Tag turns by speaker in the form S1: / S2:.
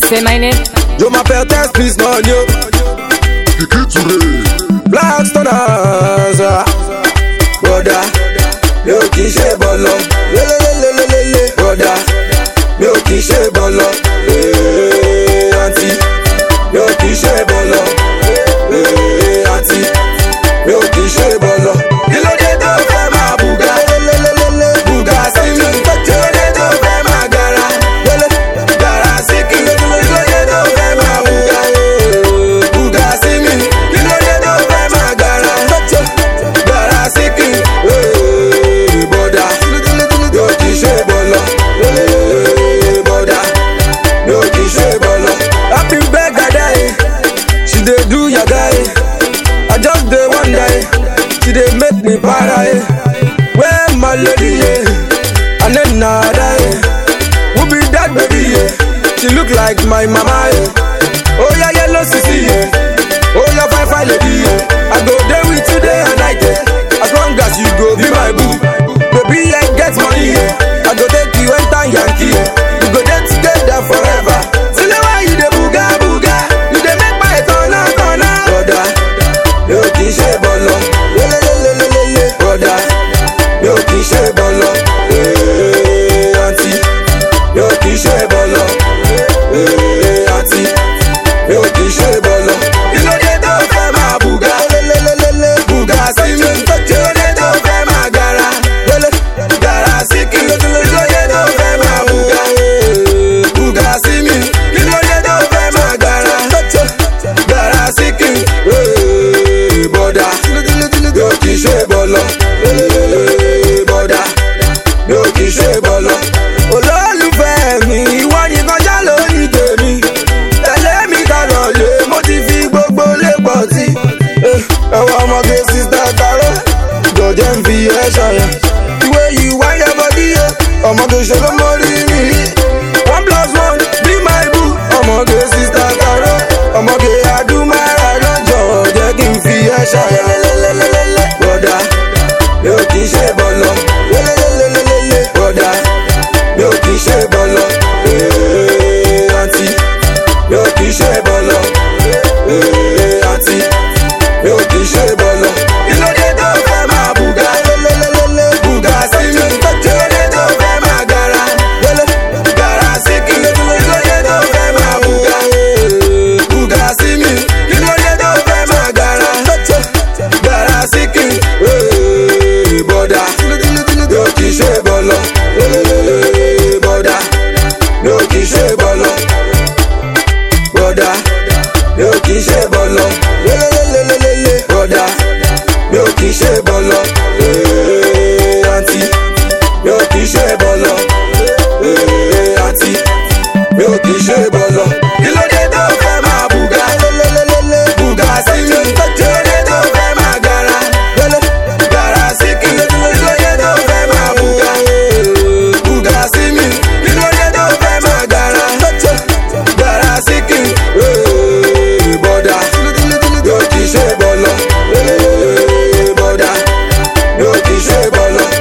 S1: Say my name.
S2: Je m'appelle Test Peace Money. Blackstone, brother. Yo qui j'ai bolo. Brother. Yo qui j'ai bolo. Auntie. Yo qui j'ai bolo. Auntie. Yo qui j'ai bolo. Il a dit de faire ma bouga. Bouga c'est mi. Je l'ai de faire ma gara. Gara c'est qui. Il a dit de faire ma bouga. Bouga c'est mi. Il a dit de faire ma gara. Gara c'est qui. Boda. Yo qui j'ai bolo. Boda. Yo qui j'ai bolo. Happy birthday. She dey do ya guy. I just dey one day. She dey make me para. Where my lady, yeah. And then nada, who be that baby, yeah. She look like my mama, yeah. Oh yeah, yellow sissy, yeah. Oh yeah, fine lady, yeah. I go there with you day and night, yeah. As long as you go be my boo. Baby, I get money, yeah. I go take you enter Yankee, yeah. We go there together forever. See the way you dey booga booga. You dey make my corner. Brother, yo qui j'ai bolo. Brother, yo qui j'ai bolo. Auntie, yo qui j'ai bolo. Auntie, yo qui j'ai bolo. Il a dit de faire ma bouga. Bouga c'est mi. Je l'ai de faire ma gara. Gara c'est qui. Il a dit de faire ma bouga. Bouga c'est mi. Il a dit de faire ma gara. Gara c'est qui. Boda, yo qui j'ai bolo. Boda, yo qui j'ai bolo. Olólùfẹ́ mi, ìwọ nìkan já lórí tèmi. Tẹ̀lé mi ká lọlé, mo ti fi gbogbo lé pọ̀ sí. Ẹ̀wọ̀n ọmọge sista Taro, jọ̀jẹ̀ ń fi ẹ̀ ṣàyà. Ìwé yìí wáyé bọ́dí yẹ, ọmọge ṣe ló mórí mi. 1+1 be my boo. Ọmọge sista Taro, ọmọge adúmára lọ́jọ́ jẹ́ kí n fi ẹ̀ ṣàyà. Bọ́dà, mi ò kì í ṣe bọ́lọ̀. Bọ́dà, mi ò kì í ṣe bọ́lọ̀. Àǹtí, mi ò kì í ṣe bọ́lọ̀. Àǹtí, mi ò kì í ṣe bọ́lọ̀. Kí ló dé tó fẹ́ máa bùgà? Bùgà sí mi. Kí ló dé tó fẹ́ máa gara? Gara sí kí. Kí ló dé tó fẹ́ máa bùgà? Bùgà sí mi. Kí ló dé tó fẹ́ máa gara? Gara sí kí. Bọ́dà, mi ò kì í ṣe bọ́lọ̀. Bọ́dà, mi ò kì í ṣe bọ́lọ̀. Bọ́dà, mi ò kì í ṣe bọ́lọ̀. Bọ́dà, mi ò kì í ṣe bọ́lọ̀. Àǹtí, mi ò kì í ṣe bọ́lọ̀. Àǹtí, mi ò kì í ṣe bọ́lọ̀. Kí ló dé tó fẹ́ máa bùgà? Bùgà sí mi. Kí ló dé tó fẹ́ máa gara? Gara sí kí. Kí ló dé tó fẹ́ máa bùgà? Bùgà sí mi. Kí ló dé tó fẹ́ máa gara? Gara sí kí. Bọ́dà, mi ò kì í ṣe bọ́lọ̀. Bọ́dà, mi ò kì í ṣe bọ́lọ̀.